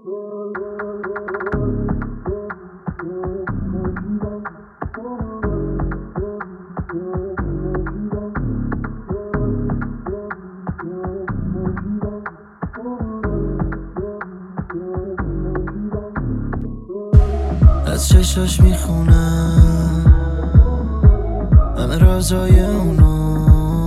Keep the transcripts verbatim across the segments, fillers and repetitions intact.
از چشاش میخونم همه رازای اونو،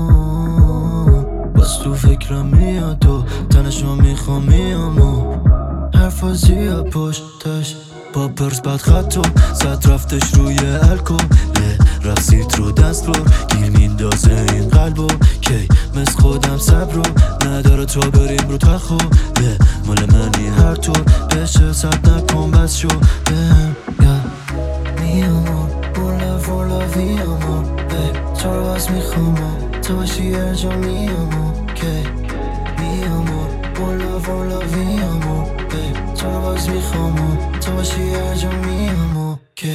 باز تو فکرم میاد و تنشو میخوام میام و حرفا زیاد پشتش با پرس بد خطو زد رفتش روی الکل رسید رو دست رو گیر میندازه این قلبو کی مثل خودم صبر رو نداره تا بریم رو تخو مال منی هر طور بشه صد نکن بس شو بهم می امور بولا بولا وی امور تو رو باز میخوام تو باشی هر جا می امور کی می امور بولا بولا وی امور تو رو باز میخوام تو باشی هر جا می امور کی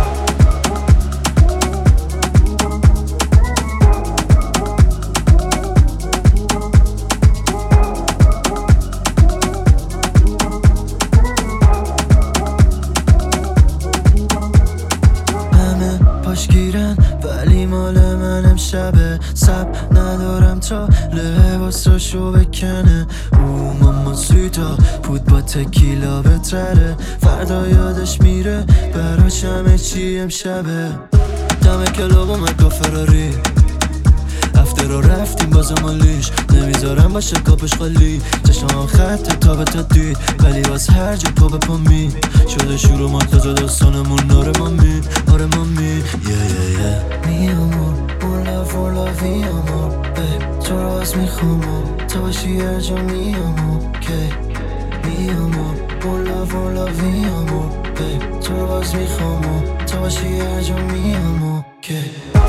گیرن ولی مال منم شبه سب ندارم تا لباساشو بکنه او ماما سویتا پود با تکیلا بتره فردا یادش میره براش همه چی امشبه دم کلاب اومد با فراری هفته رو رفتیم بازم مالیش نمیذارم باشه کاپش خالی چشم خط تا به تا دید ولی باز هر جا پا به پا می شده شروع منتظر داستانمون ناره مامی آره مامی یه یه یه می امور بولا بولا وی امور تو رو باز میخوام تو باشی هر جا می امور کی می امور بولا بولا وی امور تو رو باز میخوام تو باشی هر جا می امور کی